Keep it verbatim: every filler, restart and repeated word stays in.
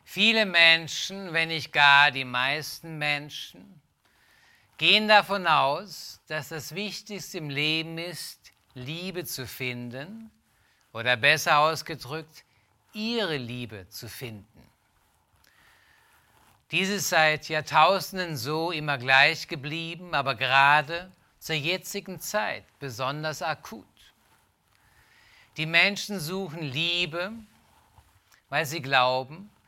Viele Menschen, wenn nicht gar die meisten Menschen, gehen davon aus, dass das Wichtigste im Leben ist, Liebe zu finden oder besser ausgedrückt, ihre Liebe zu finden. Dies ist seit Jahrtausenden so immer gleich geblieben, aber gerade zur jetzigen Zeit besonders akut. Die Menschen suchen Liebe, weil sie glauben,